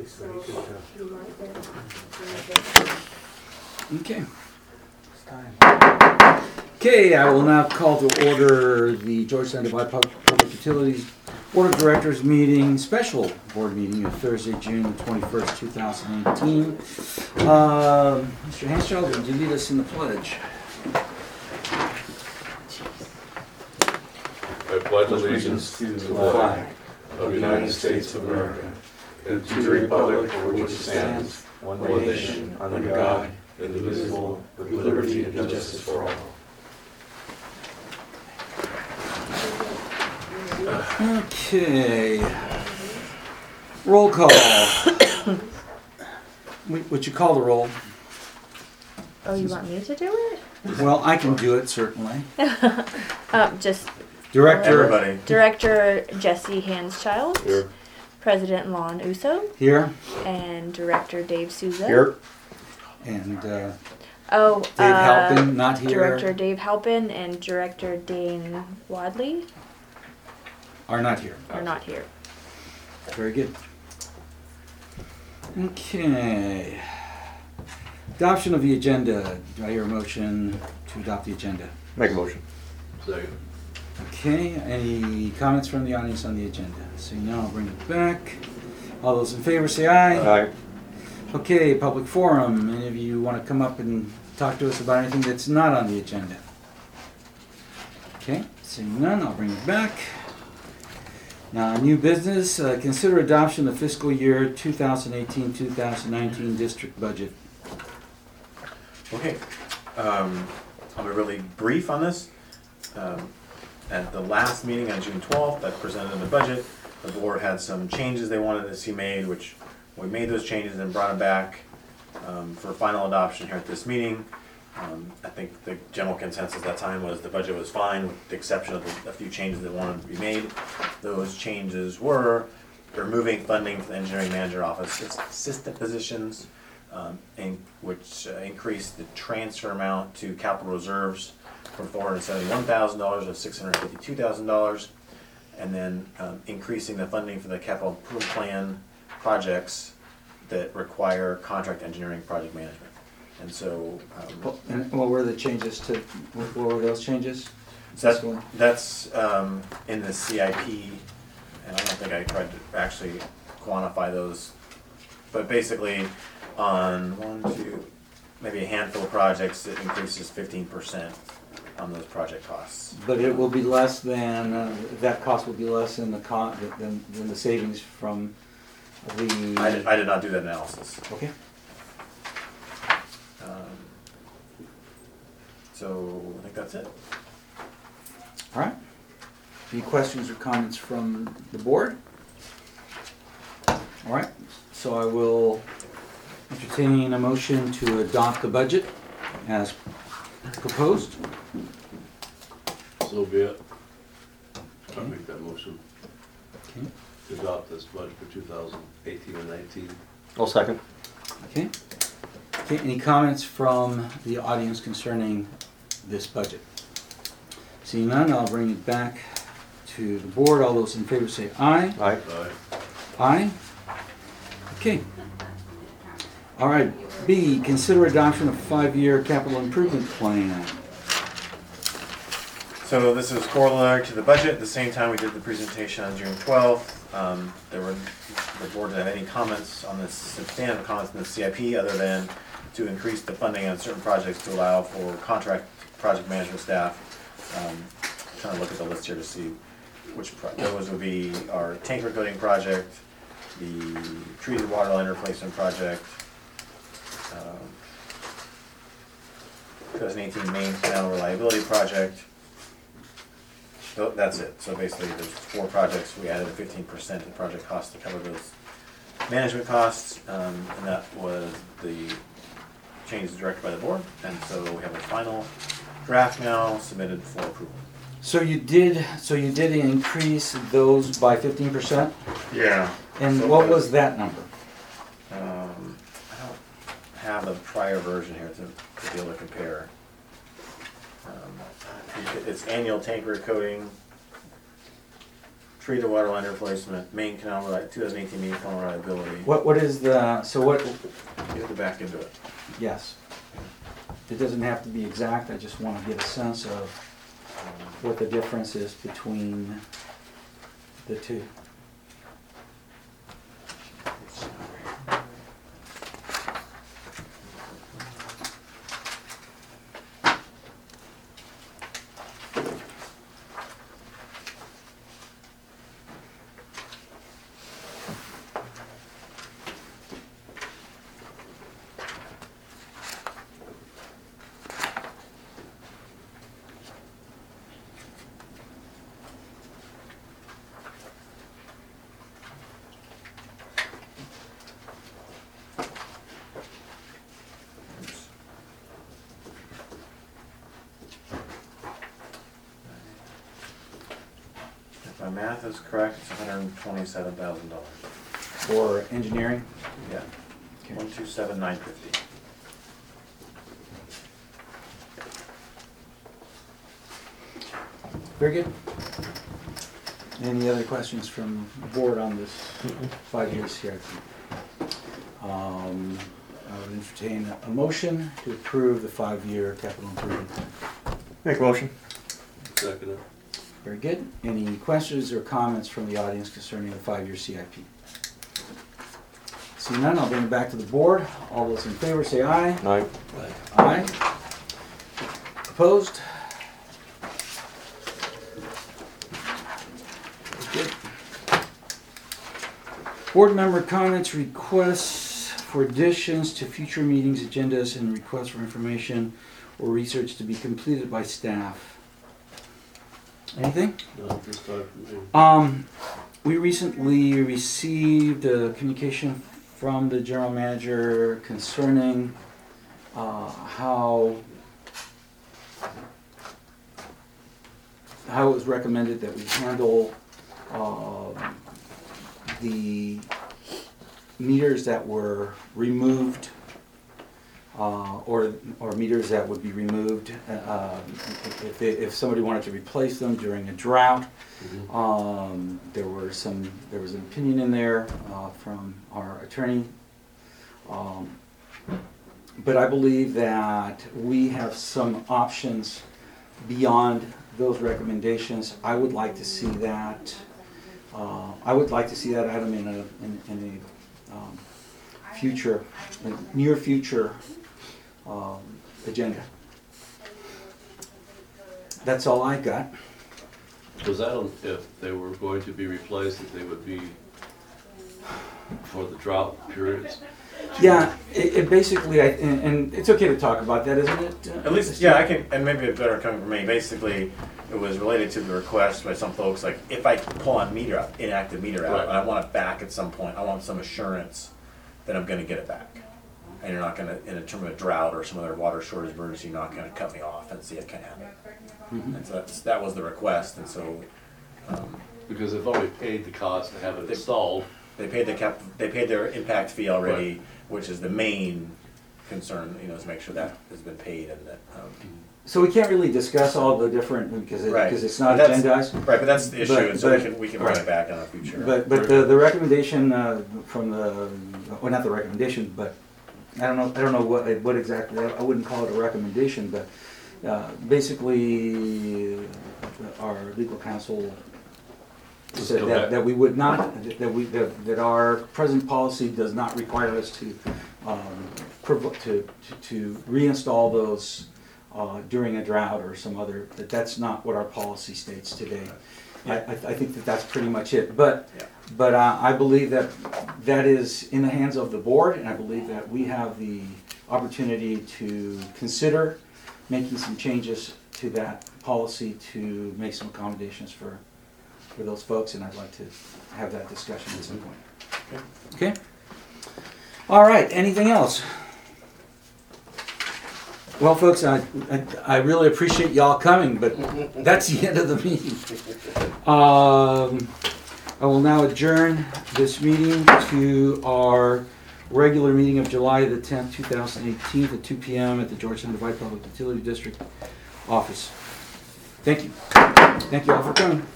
So you right there. Okay. It's time. Okay, I will now call to order the Georgetown Divide Public Utilities Board of Directors meeting, special board meeting of Thursday, June 21st, 2018. Mr. Hanschild, would you lead us in the pledge? I pledge allegiance to the flag of the United States of America and to the republic for which it stands, one nation, under God, indivisible, with liberty and justice for all. Okay. Roll call. Would you call the roll? Oh, you want me to do it? Well, I can do it, certainly. Just Director Director Jesse Hanschild, Here. President Lon Uso, here. and Director Dave Souza. Here. And Dave Oh, Halpin, not here. Director Dave Halpin and Director Dane Wadley Are not here. are not here. Very good. Okay. Adoption of the agenda. Do I hear a motion to adopt the agenda? Make a motion. Second. Okay, any comments from the audience on the agenda? So now I'll bring it back. All those in favor say aye. Aye. Okay, public forum. Any of you want to come up and talk to us about anything that's not on the agenda? Okay, seeing none, I'll bring it back. Now, new business, consider adoption of fiscal year 2018-2019 district budget. Okay, I'll be really brief on this. At the last meeting on June 12th, I presented the budget. The board had some changes they wanted to see made, which we made those changes and brought them back for final adoption here at this meeting. I think the general consensus at that time was the budget was fine, with the exception of a few changes that wanted to be made. Those changes were removing funding for the engineering manager office assistant positions, which increased the transfer amount to capital reserves from $471,000 to $652,000, and then increasing the funding for the capital improvement plan projects that require contract engineering project management. And so, And what were the changes to, what were those changes? so that's in the CIP, and I don't think I tried to actually quantify those, but basically on maybe a handful of projects, it increases 15% on those project costs. But it will be less than, that cost will be less than than the savings from the... I did not do that analysis. Okay. So I think that's it. All right. Any questions or comments from the board? All right. So I will entertain a motion to adopt the budget as proposed. So be it. I'll make that motion Okay. to adopt this budget for 2018 and 19. I'll second. Okay. Okay. Any comments from the audience concerning this budget? Seeing none, I'll bring it back to the board. All those in favor say aye. Aye. Aye. Aye. Okay. All right. B, consider adoption of 5-year capital improvement plan. So this is corollary to the budget. At the same time we did the presentation on June 12th. The board didn't have any comments on this, substantive comments in the CIP, other than to increase the funding on certain projects to allow for contract project management staff. Trying to look at the list here to see which those would be our tanker coating project, the treated water line replacement project, 2018 main canal reliability project. So that's it. So basically there's 4 projects. We added 15% in project costs to cover those management costs, and that was the changes directed by the board. And so we have a final draft now submitted for approval. So you did increase those by 15%? Yeah. And So what was that number? I don't have the prior version here to be able to compare. It's annual tanker coating, treated water line replacement, main canal, 2018 main canal reliability. What is the, so what, You have to back into it. yes. It doesn't have to be exact, I just want to get a sense of what the difference is between the two. If my math is correct, it's $127,000. For engineering? Yeah, Okay. 127,950. Very good. Any other questions from the board on this 5-year CIP? I would entertain a motion to approve the 5-year capital improvement plan. Make a motion. Second it. Very good. Any questions or comments from the audience concerning the 5-year CIP? Seeing none, I'll bring it back to the board. All those in favor say aye. Aye. Aye. Opposed? Good. Board member comments, requests for additions to future meetings, agendas, and requests for information or research to be completed by staff. Anything? No, this time for me. We recently received a communication from the general manager concerning how it was recommended that we handle the meters that were removed or meters that would be removed if somebody wanted to replace them during a drought. There was an opinion in there from our attorney, but I believe that we have some options beyond those recommendations. I would like to see that. I would like to see that item in a future, near future agenda. That's all I got. Was that on, if they were going to be replaced, that they would be for the drought periods? Yeah, it basically, and it's okay to talk about that, isn't it? At least, yeah, I can, and maybe it's better coming from me. Basically, it was related to the request by some folks, like, if I pull on meter out, inactive meter out, Right. and I want it back at some point, I want some assurance that I'm gonna get it back. And you're not gonna, in a term of a drought or some other water shortage emergency, you're not gonna cut me off and see it can happen. And so that was the request, and so, Because they've already paid the cost to have it installed. they paid their impact fee already, which is the main concern, is make sure that has been paid and that, So we can't really discuss all the different, because Right. it's not But that's- agendized. right, but that's the issue, But- and so but- we can bring it back on a future. But the recommendation from the, well, not the recommendation, but I don't know what exactly, I wouldn't call it a recommendation, but basically our legal counsel said Go ahead. that we would not, that our present policy does not require us to reinstall those during a drought or some other, that's not what our policy states today. I think that's pretty much it. But I believe that is in the hands of the board, and I believe that we have the opportunity to consider making some changes to that policy to make some accommodations for those folks, and I'd like to have that discussion at some point. Okay? All right, anything else? Well, folks, I really appreciate y'all coming, but that's the end of the meeting. I will now adjourn this meeting to our regular meeting of July the 10th, 2018 at 2 p.m. at the Georgetown Divide Public Utility District office. Thank you. Thank you all for coming.